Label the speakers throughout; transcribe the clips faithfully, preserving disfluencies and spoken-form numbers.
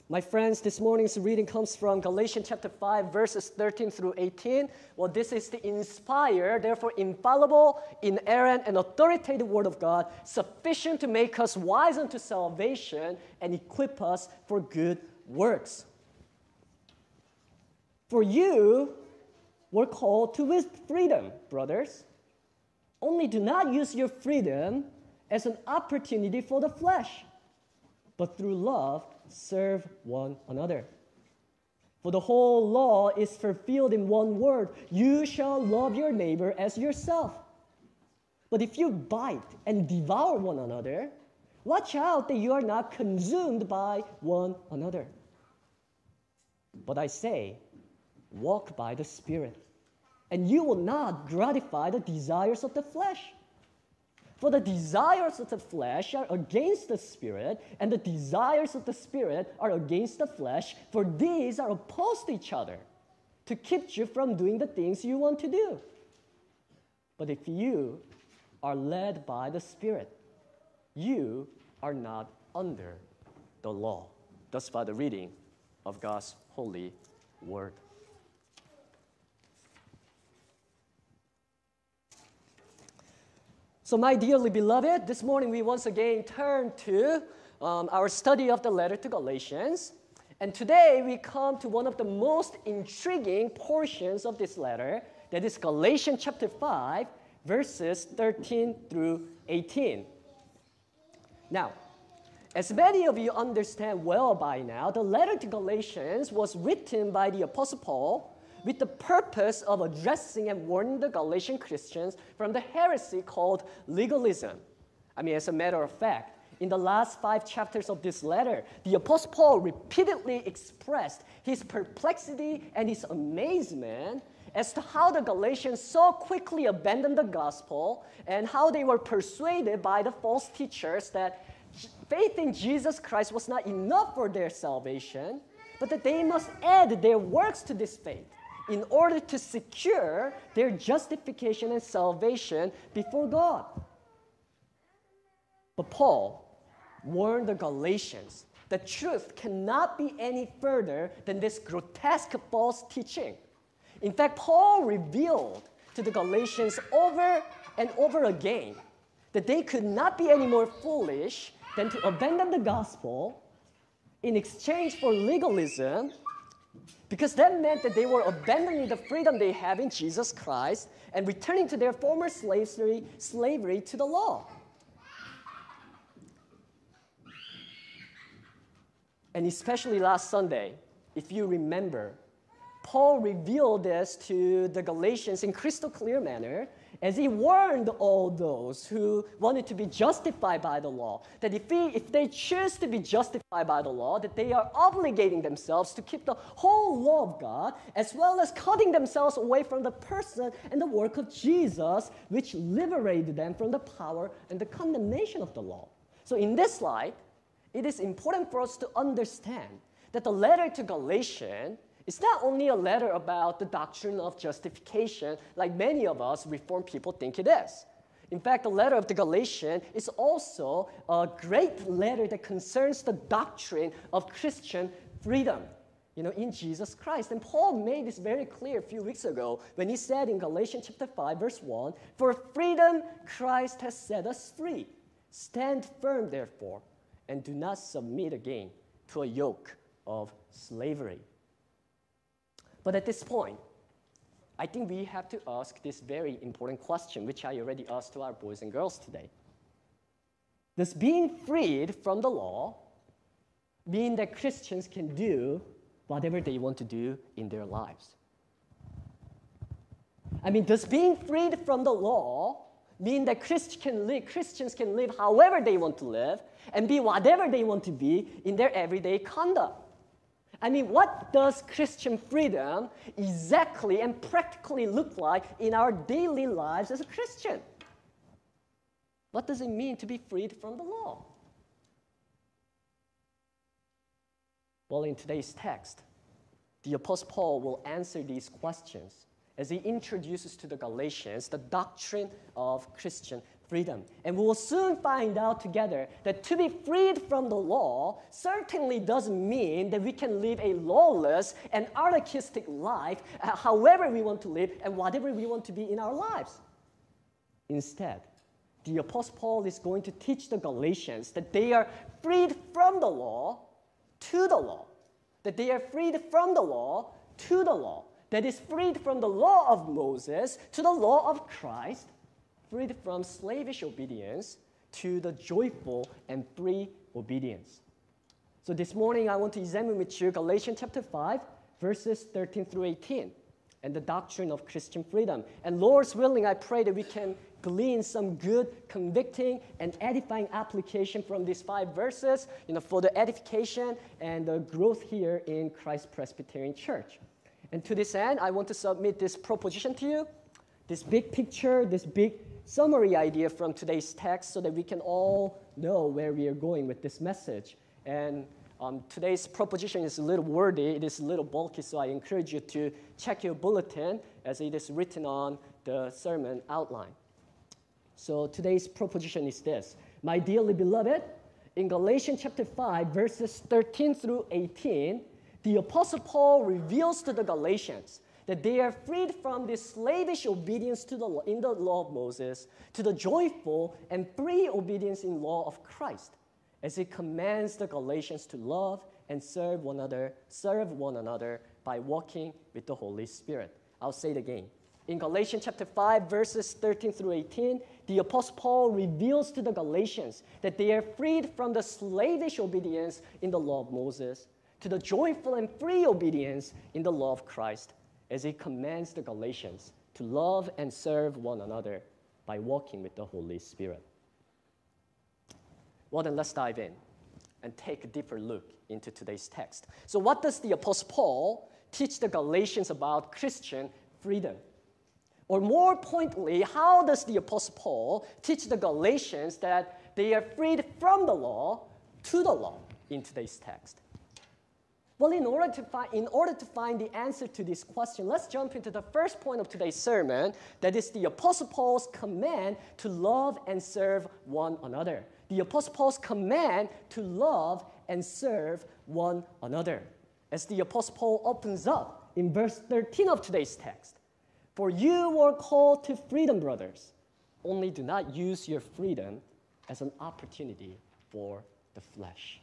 Speaker 1: My friends, this morning's reading comes from Galatians chapter five, verses thirteen through eighteen. Well, this is the inspired, therefore infallible, inerrant, and authoritative Word of God, sufficient to make us wise unto salvation and equip us for good works. For you were called to with freedom, brothers. Only do not use your freedom as an opportunity for the flesh, but through love serve one another. For the whole law is fulfilled in one word: you shall love your neighbor as yourself. But if you bite and devour one another, watch out that you are not consumed by one another. But I say, walk by the Spirit, and you will not gratify the desires of the flesh. For the desires of the flesh are against the Spirit, and the desires of the Spirit are against the flesh, for these are opposed to each other, to keep you from doing the things you want to do. But if you are led by the Spirit, you are not under the law. Thus by the reading of God's holy word. So my dearly beloved, this morning we once again turn to um, our study of the letter to Galatians. And today we come to one of the most intriguing portions of this letter, that is Galatians chapter five, verses thirteen through eighteen. Now, as many of you understand well by now, the letter to Galatians was written by the Apostle Paul with the purpose of addressing and warning the Galatian Christians from the heresy called legalism. I mean, as a matter of fact, in the last five chapters of this letter, the Apostle Paul repeatedly expressed his perplexity and his amazement as to how the Galatians so quickly abandoned the gospel and how they were persuaded by the false teachers that faith in Jesus Christ was not enough for their salvation, but that they must add their works to this faith in order to secure their justification and salvation before God. But Paul warned the Galatians that truth cannot be any further than this grotesque false teaching. In fact, Paul revealed to the Galatians over and over again that they could not be any more foolish than to abandon the gospel in exchange for legalism, because that meant that they were abandoning the freedom they have in Jesus Christ and returning to their former slavery, slavery to the law. And especially last Sunday, if you remember, Paul revealed this to the Galatians in crystal clear manner as he warned all those who wanted to be justified by the law, that if, he, if they choose to be justified by the law, that they are obligating themselves to keep the whole law of God, as well as cutting themselves away from the person and the work of Jesus, which liberated them from the power and the condemnation of the law. So in this light, it is important for us to understand that the letter to Galatians it's not only a letter about the doctrine of justification, like many of us Reformed people think it is. In fact, the letter of the Galatians is also a great letter that concerns the doctrine of Christian freedom, you know, in Jesus Christ. And Paul made this very clear a few weeks ago when he said in Galatians chapter five, verse one, "For freedom Christ has set us free. Stand firm, therefore, and do not submit again to a yoke of slavery." But at this point, I think we have to ask this very important question, which I already asked to our boys and girls today. Does being freed from the law mean that Christians can do whatever they want to do in their lives? I mean, does being freed from the law mean that Christ can live, Christians can live however they want to live and be whatever they want to be in their everyday conduct? I mean, what does Christian freedom exactly and practically look like in our daily lives as a Christian? What does it mean to be freed from the law? Well, in today's text, the Apostle Paul will answer these questions as he introduces to the Galatians the doctrine of Christian freedom. And we will soon find out together that to be freed from the law certainly doesn't mean that we can live a lawless and anarchistic life uh, however we want to live and whatever we want to be in our lives. Instead, the Apostle Paul is going to teach the Galatians that they are freed from the law to the law, that they are freed from the law to the law, that is freed from the law of Moses to the law of Christ, freed from slavish obedience to the joyful and free obedience. So this morning I want to examine with you Galatians chapter five, verses thirteen through eighteen, and the doctrine of Christian freedom. And Lord's willing, I pray that we can glean some good, convicting, and edifying application from these five verses, you know, for the edification and the growth here in Christ Presbyterian Church. And to this end, I want to submit this proposition to you, this big picture, this big summary idea from today's text so that we can all know where we are going with this message. And um, today's proposition is a little wordy, it is a little bulky, so I encourage you to check your bulletin as it is written on the sermon outline. So today's proposition is this. My dearly beloved, in Galatians chapter five, verses thirteen through eighteen, the Apostle Paul reveals to the Galatians that they are freed from this slavish obedience to the law, in the law of Moses to the joyful and free obedience in law of Christ, as he commands the Galatians to love and serve one another, serve one another by walking with the Holy Spirit. I'll say it again. In Galatians chapter five, verses thirteen through eighteen, the Apostle Paul reveals to the Galatians that they are freed from the slavish obedience in the law of Moses to the joyful and free obedience in the law of Christ, as he commands the Galatians to love and serve one another by walking with the Holy Spirit. Well, then let's dive in and take a deeper look into today's text. So what does the Apostle Paul teach the Galatians about Christian freedom? Or more pointedly, how does the Apostle Paul teach the Galatians that they are freed from the law to the law in today's text? Well, in order to find, in order to find the answer to this question, let's jump into the first point of today's sermon, that is the Apostle Paul's command to love and serve one another. The Apostle Paul's command to love and serve one another. As the Apostle Paul opens up in verse thirteen of today's text, for you were called to freedom, brothers, only do not use your freedom as an opportunity for the flesh.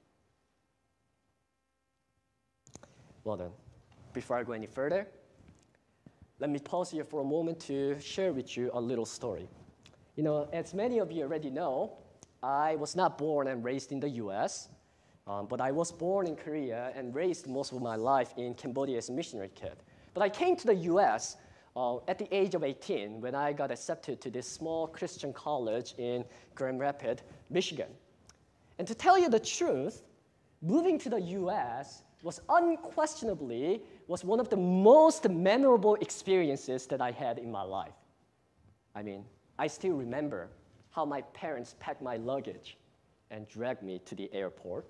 Speaker 1: Well then, before I go any further, let me pause here for a moment to share with you a little story. You know, as many of you already know, I was not born and raised in the U S, um, but I was born in Korea and raised most of my life in Cambodia as a missionary kid. But I came to the U S uh, at the age of eighteen when I got accepted to this small Christian college in Grand Rapids, Michigan. And to tell you the truth, moving to the U S was unquestionably was one of the most memorable experiences that I had in my life. I mean, I still remember how my parents packed my luggage and dragged me to the airport.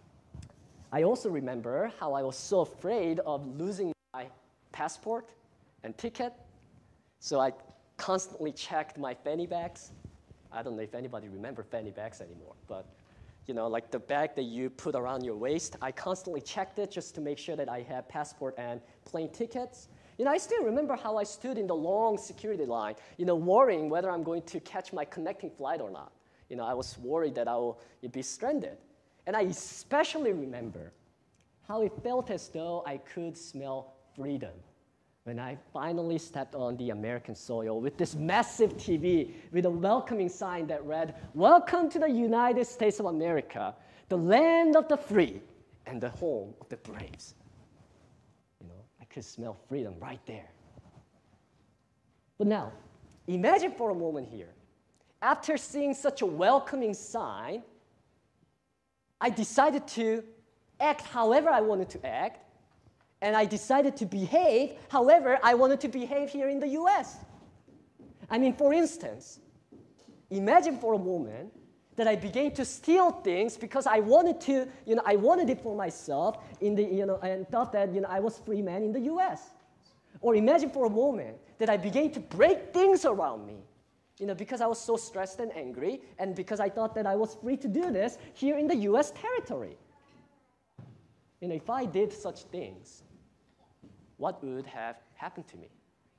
Speaker 1: I also remember how I was so afraid of losing my passport and ticket, so I constantly checked my fanny bags. I don't know if anybody remembers fanny bags anymore, but you know, like the bag that you put around your waist, I constantly checked it just to make sure that I had passport and plane tickets. You know, I still remember how I stood in the long security line, you know, worrying whether I'm going to catch my connecting flight or not. You know, I was worried that I will be stranded. And I especially remember how it felt as though I could smell freedom when I finally stepped on the American soil with this massive T V with a welcoming sign that read, "Welcome to the United States of America, the land of the free and the home of the braves." You know, I could smell freedom right there. But now, imagine for a moment here, after seeing such a welcoming sign, I decided to act however I wanted to act, and I decided to behave however I wanted to behave here in the U S. I mean, for instance, imagine for a moment that I began to steal things because I wanted to, you know, I wanted it for myself in the, you know, and thought that, you know, I was free man in the U S. Or imagine for a moment that I began to break things around me You know, because I was so stressed and angry, and because I thought that I was free to do this here in the U S territory. You know, if I did such things, what would have happened to me?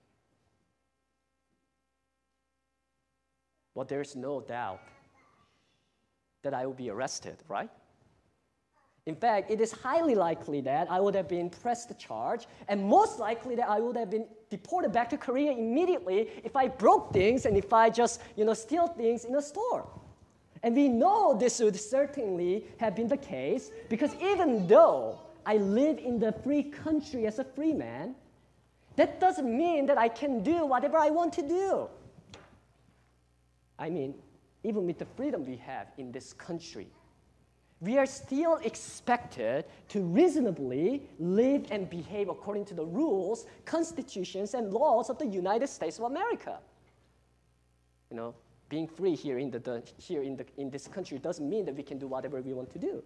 Speaker 1: Well, there's no doubt that I would be arrested, right? In fact, it is highly likely that I would have been pressed charge, and most likely that I would have been deported back to Korea immediately if I broke things and if I just, you know, steal things in a store. And we know this would certainly have been the case because even though I live in the free country as a free man, that doesn't mean that I can do whatever I want to do. I mean, even with the freedom we have in this country, we are still expected to reasonably live and behave according to the rules, constitutions, and laws of the United States of America. You know, being free here in the, the here in the in this country doesn't mean that we can do whatever we want to do.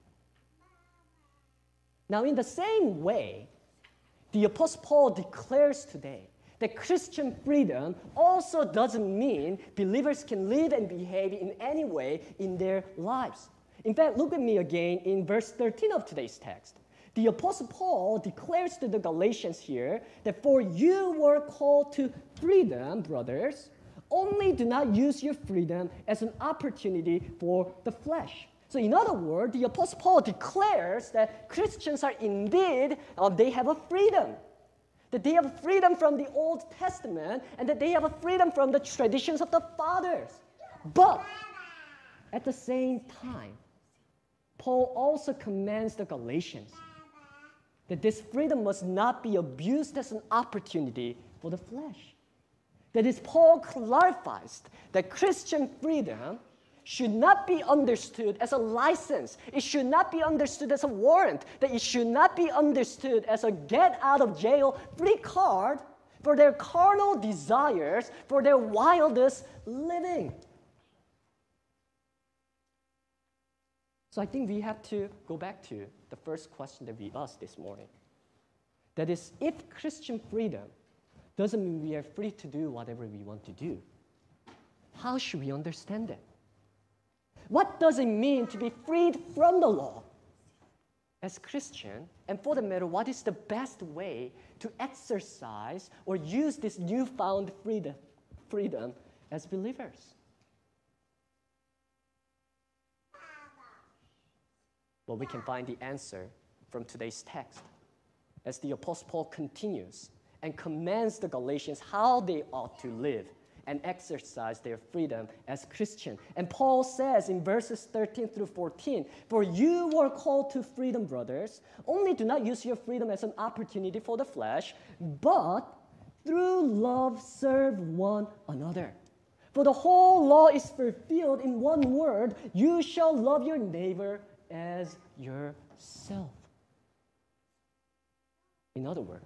Speaker 1: Now, in the same way, the Apostle Paul declares today that Christian freedom also doesn't mean believers can live and behave in any way in their lives. In fact, look at me again in verse thirteen of today's text. The Apostle Paul declares to the Galatians here that for you were called to freedom, brothers, only do not use your freedom as an opportunity for the flesh. So in other words, the Apostle Paul declares that Christians are indeed, uh, they have a freedom. That they have a freedom from the Old Testament and that they have a freedom from the traditions of the fathers. But at the same time, Paul also commands the Galatians that this freedom must not be abused as an opportunity for the flesh. That is, Paul clarifies that Christian freedom should not be understood as a license. It should not be understood as a warrant. That it should not be understood as a get-out-of-jail-free card for their carnal desires, for their wildest living. So I think we have to go back to the first question that we asked this morning. That is, if Christian freedom doesn't mean we are free to do whatever we want to do, how should we understand it? What does it mean to be freed from the law as Christian? And for the matter, what is the best way to exercise or use this newfound freedom, freedom as believers? Well, we can find the answer from today's text as the Apostle Paul continues and commands the Galatians how they ought to live and exercise their freedom as Christian. And Paul says in verses thirteen through fourteen, for you were called to freedom, brothers, only do not use your freedom as an opportunity for the flesh, but through love serve one another. For the whole law is fulfilled in one word, you shall love your neighbor as yourself. In other words,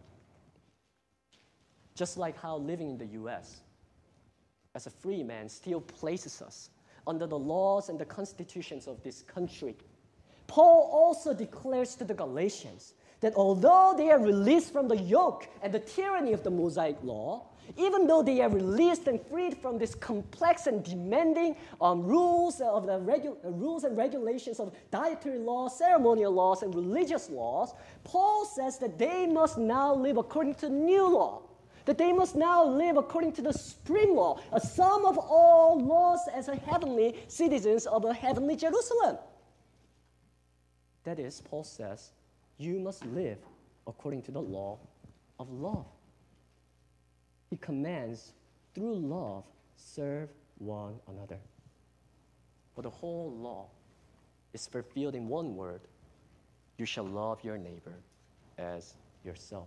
Speaker 1: just like how living in the U S as a free man still places us under the laws and the constitutions of this country, Paul also declares to the Galatians that although they are released from the yoke and the tyranny of the Mosaic law, even though they are released and freed from this complex and demanding um, rules of the regu- uh, rules and regulations of dietary laws, ceremonial laws, and religious laws, Paul says that they must now live according to the new law, that they must now live according to the supreme law, a sum of all laws as a heavenly citizens of a heavenly Jerusalem. That is, Paul says, you must live according to the law of love. He commands, through love, serve one another. For the whole law is fulfilled in one word, you shall love your neighbor as yourself.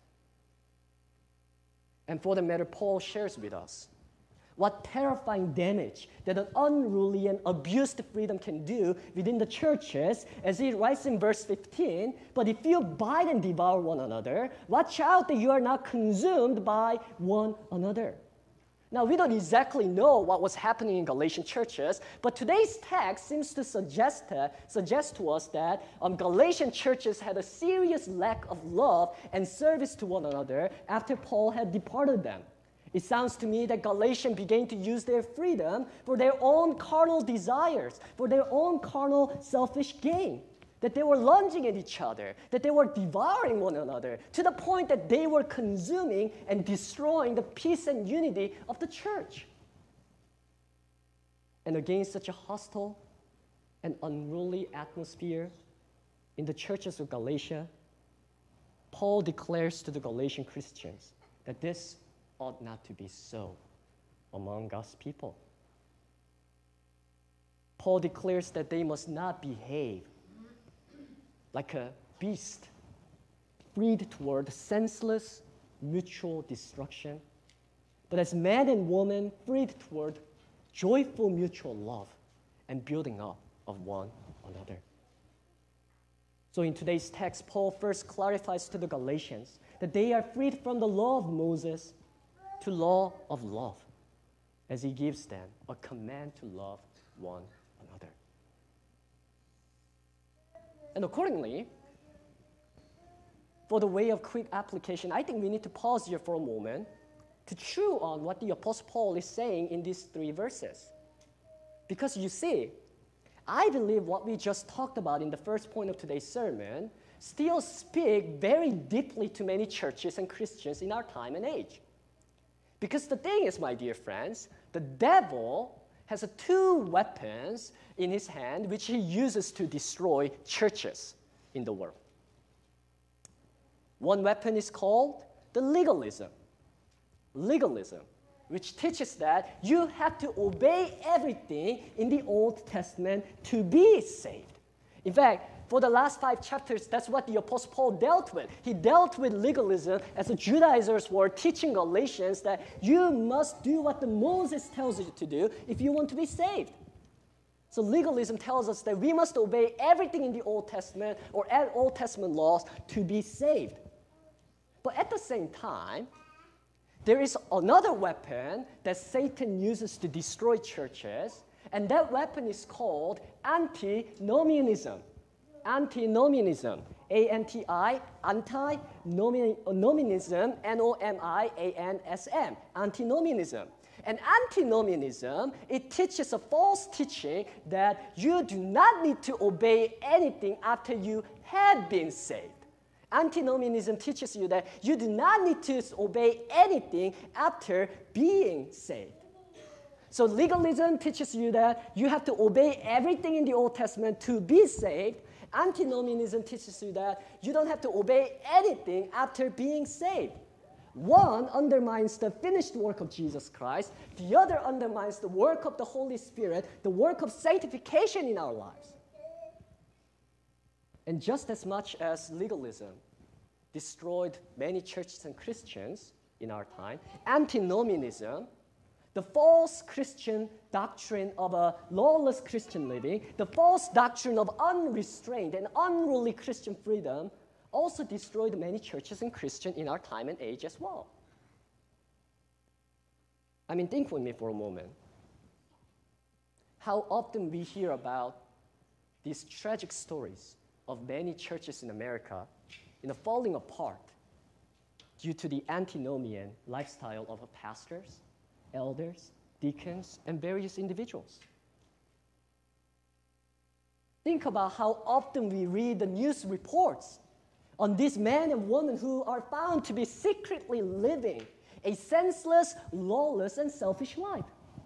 Speaker 1: And for the matter, Paul shares with us what terrifying damage that an unruly and abused freedom can do within the churches, as he writes in verse fifteen, but if you bite and devour one another, watch out that you are not consumed by one another. Now, we don't exactly know what was happening in Galatian churches, but today's text seems to suggest, uh, suggest to us that um, Galatian churches had a serious lack of love and service to one another after Paul had departed them. It sounds to me that Galatians began to use their freedom for their own carnal desires, for their own carnal selfish gain. That they were lunging at each other, that they were devouring one another, to the point that they were consuming and destroying the peace and unity of the church. And against such a hostile and unruly atmosphere in the churches of Galatia, Paul declares to the Galatian Christians that this ought not to be so among God's people. Paul declares that they must not behave like a beast, freed toward senseless mutual destruction, but as man and woman freed toward joyful mutual love and building up of one another. So in today's text, Paul first clarifies to the Galatians that they are freed from the law of Moses to law of love, as he gives them a command to love one another. And accordingly, for the way of quick application, I think we need to pause here for a moment to chew on what the Apostle Paul is saying in these three verses. Because you see, I believe what we just talked about in the first point of today's sermon still speak very deeply to many churches and Christians in our time and age. Because the thing is, my dear friends, the devil has a two weapons in his hand which he uses to destroy churches in the world. One weapon is called the legalism. Legalism, which teaches that you have to obey everything in the Old Testament to be saved. In fact, for the last five chapters, that's what the Apostle Paul dealt with. He dealt with legalism as the Judaizers were teaching Galatians that you must do what the Moses tells you to do if you want to be saved. So legalism tells us that we must obey everything in the Old Testament or Old Testament laws to be saved. But at the same time, there is another weapon that Satan uses to destroy churches, and that weapon is called antinomianism. Antinomianism, A N T I, anti-nomianism, N O M I A N S M, antinomianism. And antinomianism, it teaches a false teaching that you do not need to obey anything after you have been saved. Antinomianism teaches you that you do not need to obey anything after being saved. So legalism teaches you that you have to obey everything in the Old Testament to be saved. Antinomianism teaches you that you don't have to obey anything after being saved. One undermines the finished work of Jesus Christ. The other undermines the work of the Holy Spirit, the work of sanctification in our lives. And just as much as legalism destroyed many churches and Christians in our time, antinomianism, the false Christian doctrine of a lawless Christian living, the false doctrine of unrestrained and unruly Christian freedom also destroyed many churches and Christians in our time and age as well. I mean, think with me for a moment. How often we hear about these tragic stories of many churches in America, you know, falling apart due to the antinomian lifestyle of pastors, elders, deacons, and various individuals. Think about how often we read the news reports on these men and women who are found to be secretly living a senseless, lawless, and selfish life.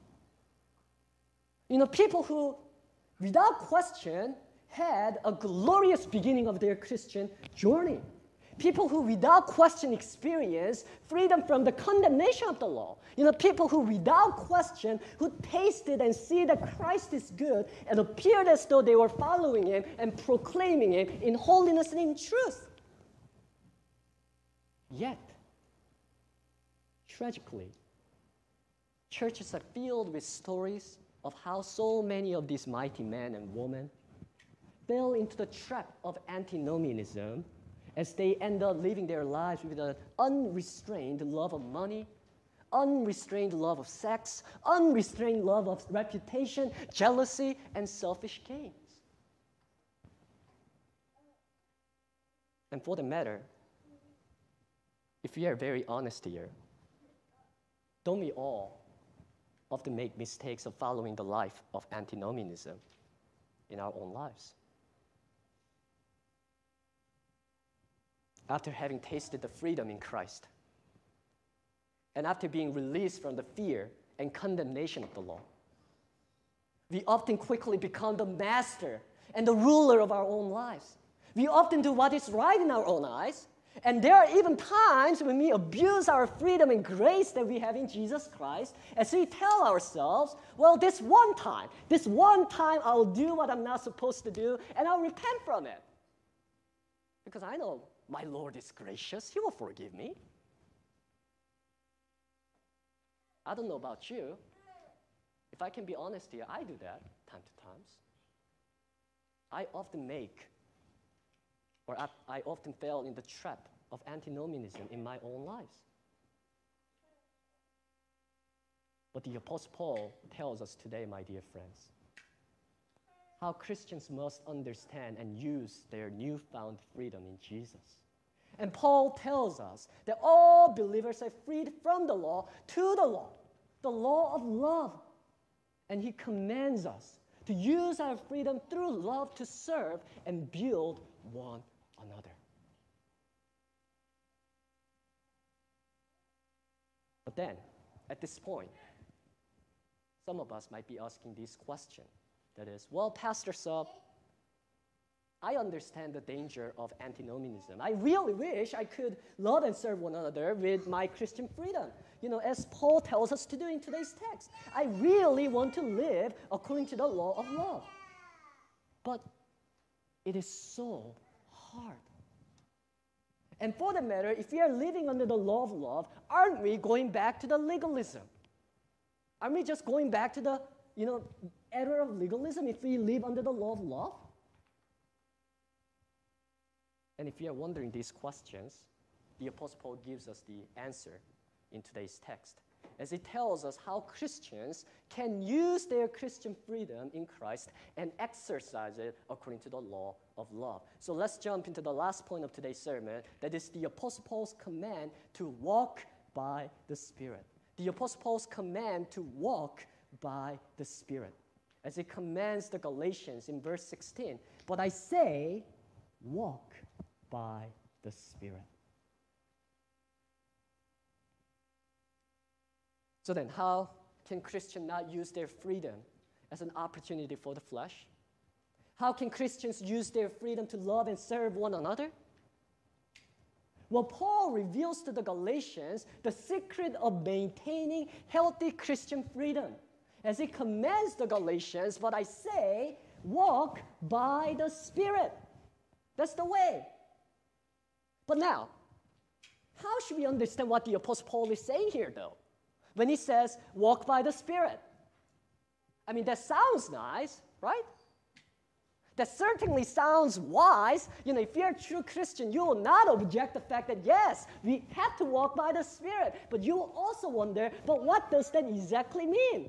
Speaker 1: You know, people who, without question, had a glorious beginning of their Christian journey. People who without question experience freedom from the condemnation of the law. You know, people who without question, who tasted and see that Christ is good and appeared as though they were following him and proclaiming him in holiness and in truth. Yet, tragically, churches are filled with stories of how so many of these mighty men and women fell into the trap of antinomianism as they end up living their lives with an unrestrained love of money, unrestrained love of sex, unrestrained love of reputation, jealousy, and selfish gains. And for the matter, if we are very honest here, Don't we all often make mistakes of following the life of antinomianism in our own lives? After having tasted the freedom in Christ, and after being released from the fear and condemnation of the law, we often quickly become the master and the ruler of our own lives. We often do what is right in our own eyes, and there are even times when we abuse our freedom and grace that we have in Jesus Christ, as we tell ourselves, well, this one time, this one time I'll do what I'm not supposed to do, and I'll repent from it. Because I know my Lord is gracious. He will forgive me. I don't know about you. If I can be honest here, I do that time to times. I often make, or I, I often fell in the trap of antinomianism in my own lives. But the Apostle Paul tells us today, my dear friends, how Christians must understand and use their newfound freedom in Jesus. And Paul tells us that all believers are freed from the law to the law, the law of love. And he commands us to use our freedom through love to serve and build one another. But then, at this point, some of us might be asking this question. That is, well, Pastor Sub, I understand the danger of antinomianism. I really wish I could love and serve one another with my Christian freedom, you know, as Paul tells us to do in today's text. I really want to live according to the law of love. But it is so hard. And for the matter, if we are living under the law of love, aren't we going back to the legalism? Aren't we just going back to the, you know, era of legalism if we live under the law of love? And if you are wondering these questions, the Apostle Paul gives us the answer in today's text, as he tells us how Christians can use their Christian freedom in Christ and exercise it according to the law of love. So let's jump into the last point of today's sermon, that is the Apostle Paul's command to walk by the Spirit. The Apostle Paul's command to walk by the Spirit, as he commands the Galatians in verse sixteen, but I say, walk by the Spirit. So then, how can Christians not use their freedom as an opportunity for the flesh? How can Christians use their freedom to love and serve one another? Well, Paul reveals to the Galatians the secret of maintaining healthy Christian freedom, as he commands the Galatians, but I say, walk by the Spirit. That's the way. But now, how should we understand what the Apostle Paul is saying here, though? When he says, walk by the Spirit. I mean, that sounds nice, right? That certainly sounds wise. You know, if you're a true Christian, you will not object the fact that, yes, we have to walk by the Spirit. But you will also wonder, but what does that exactly mean?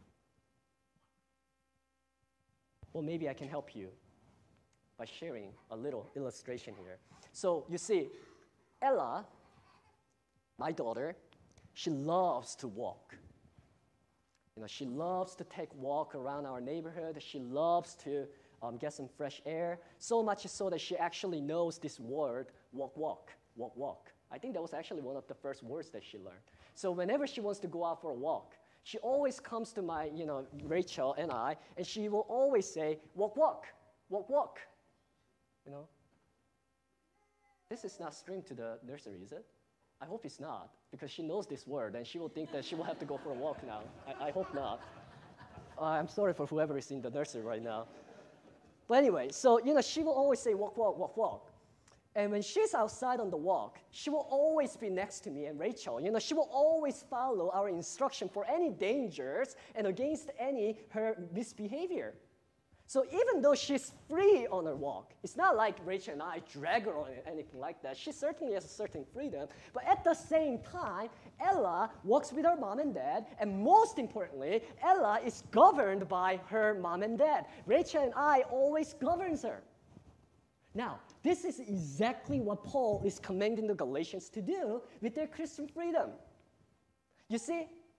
Speaker 1: Well, maybe I can help you by sharing a little illustration here. So you see, Ella, my daughter, she loves to walk. You know, she loves to take walk around our neighborhood. She loves to um, get some fresh air, so much so that she actually knows this word, walk, walk, walk, walk. I think that was actually one of the first words that she learned. So whenever she wants to go out for a walk, she always comes to my, you know, Rachel and I, and she will always say, walk, walk, walk, walk. You know, this is not string to the nursery, is it? I hope it's not, because she knows this word, and she will think that she will have to go for a walk now. I, I hope not. Uh, I'm sorry for whoever is in the nursery right now. But anyway, so, you know, she will always say, walk, walk, walk, walk. And when she's outside on the walk, she will always be next to me and Rachel. You know, she will always follow our instruction for any dangers and against any her misbehavior. So even though she's free on her walk, it's not like Rachel and I drag her on it, anything like that. She certainly has a certain freedom. But at the same time, Ella walks with her mom and dad. And most importantly, Ella is governed by her mom and dad. Rachel and I always governs her. Now, this is exactly what Paul is commanding the Galatians to do with their Christian freedom. You see,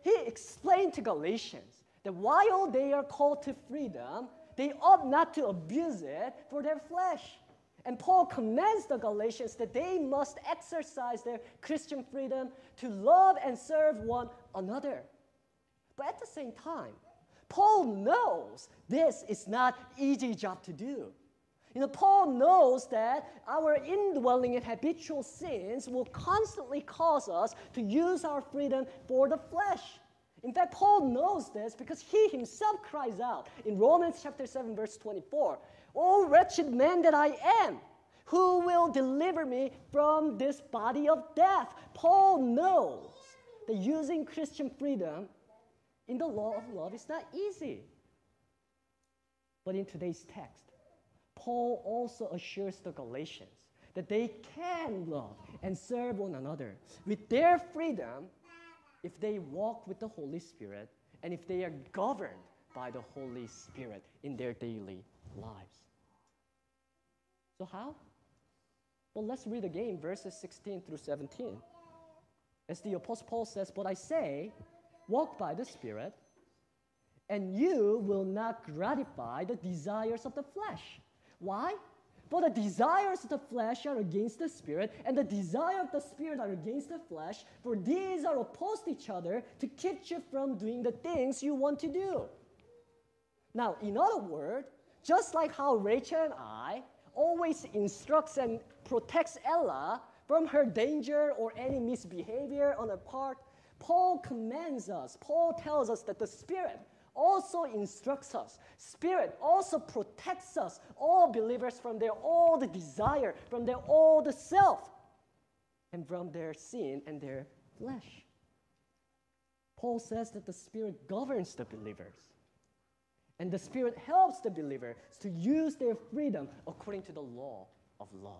Speaker 1: he explained to Galatians that while they are called to freedom, they ought not to abuse it for their flesh. And Paul commands the Galatians that they must exercise their Christian freedom to love and serve one another. But at the same time, Paul knows this is not an easy job to do. You know, Paul knows that our indwelling and habitual sins will constantly cause us to use our freedom for the flesh. In fact, Paul knows this because he himself cries out in Romans chapter seven, verse twenty-four, "O wretched man that I am, who will deliver me from this body of death?" Paul knows that using Christian freedom in the law of love is not easy. But in today's text, Paul also assures the Galatians that they can love and serve one another with their freedom if they walk with the Holy Spirit and if they are governed by the Holy Spirit in their daily lives. So how? Well, let's read again verses sixteen through seventeen. As the Apostle Paul says, "But I say, walk by the Spirit, and you will not gratify the desires of the flesh." Why? For the desires of the flesh are against the Spirit, and the desire of the Spirit are against the flesh, for these are opposed to each other to keep you from doing the things you want to do. Now, in other words, just like how Rachel and I always instructs and protects Ella from her danger or any misbehavior on her part, Paul commands us, Paul tells us that the Spirit also instructs us. Spirit also protects us, all believers, from their old desire, from their old self, and from their sin and their flesh. Paul says that the Spirit governs the believers, and the Spirit helps the believers to use their freedom according to the law of love.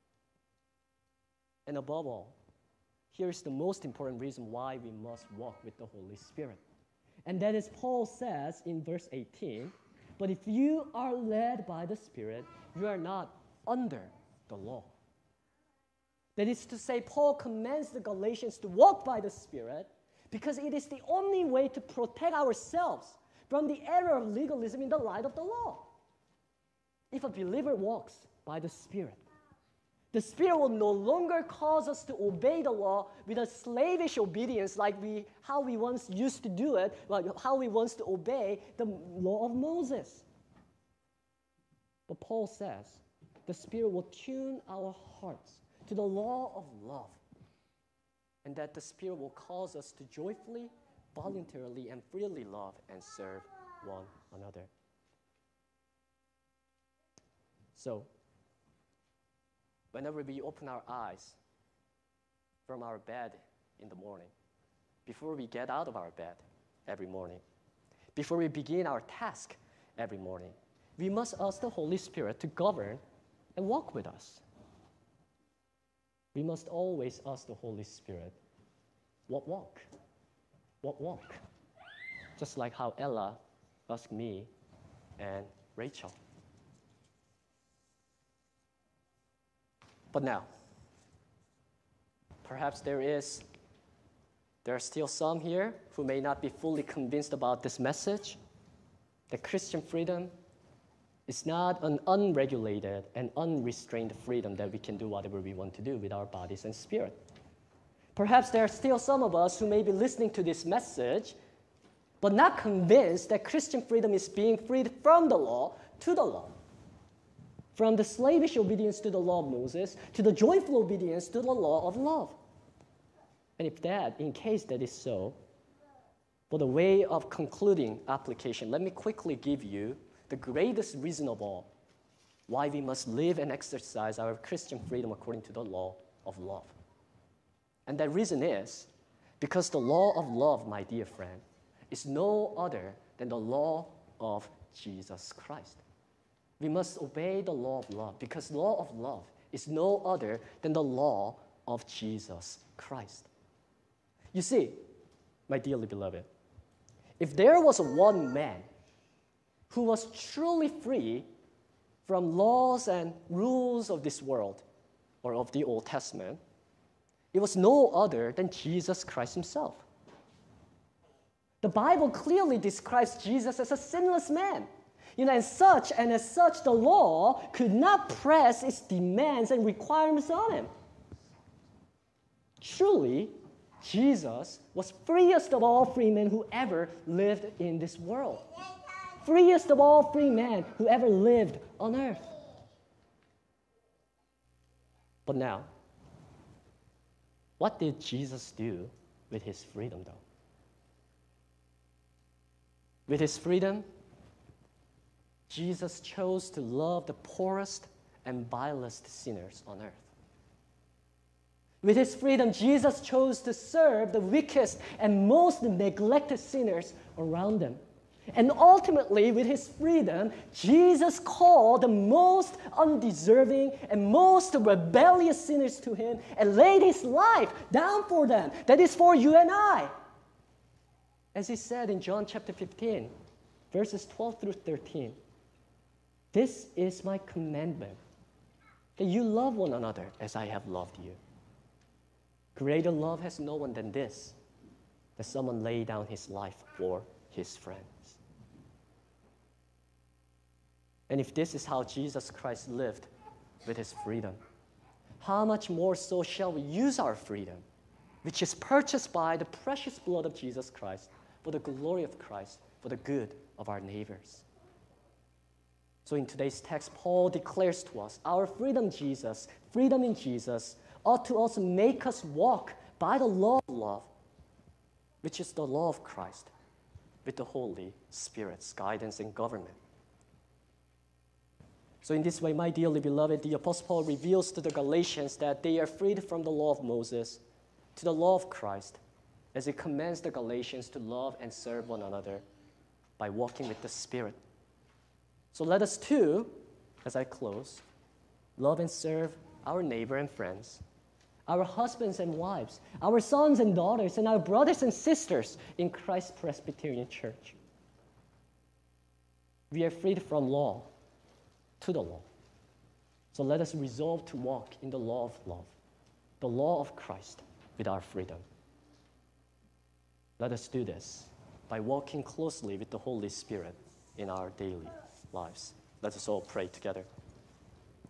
Speaker 1: And above all, here's the most important reason why we must walk with the Holy Spirit. And that is, Paul says in verse eighteen, "But if you are led by the Spirit, you are not under the law." That is to say, Paul commands the Galatians to walk by the Spirit because it is the only way to protect ourselves from the error of legalism in the light of the law. If a believer walks by the Spirit, the Spirit will no longer cause us to obey the law with a slavish obedience like we, how we once used to do it, like how we once to obey the law of Moses. But Paul says the Spirit will tune our hearts to the law of love, and that the Spirit will cause us to joyfully, voluntarily, and freely love and serve one another. So, whenever we open our eyes from our bed in the morning, before we get out of our bed every morning, before we begin our task every morning, we must ask the Holy Spirit to govern and walk with us. We must always ask the Holy Spirit, what walk? What walk? Just like how Ella asked me and Rachel. But now, perhaps there is, there are still some here who may not be fully convinced about this message, that Christian freedom is not an unregulated and unrestrained freedom that we can do whatever we want to do with our bodies and spirit. Perhaps there are still some of us who may be listening to this message, but not convinced that Christian freedom is being freed from the law to the law. From the slavish obedience to the law of Moses to the joyful obedience to the law of love. And if that, in case that is so, for the way of concluding application, let me quickly give you the greatest reason of all why we must live and exercise our Christian freedom according to the law of love. And that reason is because the law of love, my dear friend, is no other than the law of Jesus Christ. We must obey the law of love because the law of love is no other than the law of Jesus Christ. You see, my dearly beloved, if there was one man who was truly free from laws and rules of this world or of the Old Testament, it was no other than Jesus Christ himself. The Bible clearly describes Jesus as a sinless man. You know, and such and as such, the law could not press its demands and requirements on him. Truly, Jesus was freest of all free men who ever lived in this world. Freest of all free men who ever lived on earth. But now, what did Jesus do with his freedom, though? With his freedom, Jesus chose to love the poorest and vilest sinners on earth. With his freedom, Jesus chose to serve the weakest and most neglected sinners around him. And ultimately, with his freedom, Jesus called the most undeserving and most rebellious sinners to him and laid his life down for them. That is for you and I. As he said in John chapter fifteen, verses twelve through thirteen, "This is my commandment, that you love one another as I have loved you. Greater love has no one than this, that someone lay down his life for his friends." And if this is how Jesus Christ lived with his freedom, how much more so shall we use our freedom, which is purchased by the precious blood of Jesus Christ, for the glory of Christ, for the good of our neighbors. So in today's text, Paul declares to us, our freedom Jesus, freedom in Jesus, ought to also make us walk by the law of love, which is the law of Christ, with the Holy Spirit's guidance and government. So in this way, my dearly beloved, the Apostle Paul reveals to the Galatians that they are freed from the law of Moses to the law of Christ, as he commands the Galatians to love and serve one another by walking with the Spirit. So let us too, as I close, love and serve our neighbor and friends, our husbands and wives, our sons and daughters, and our brothers and sisters in Christ's Presbyterian Church. We are freed from law to the law. So let us resolve to walk in the law of love, the law of Christ with our freedom. Let us do this by walking closely with the Holy Spirit in our daily lives. Let us all pray together.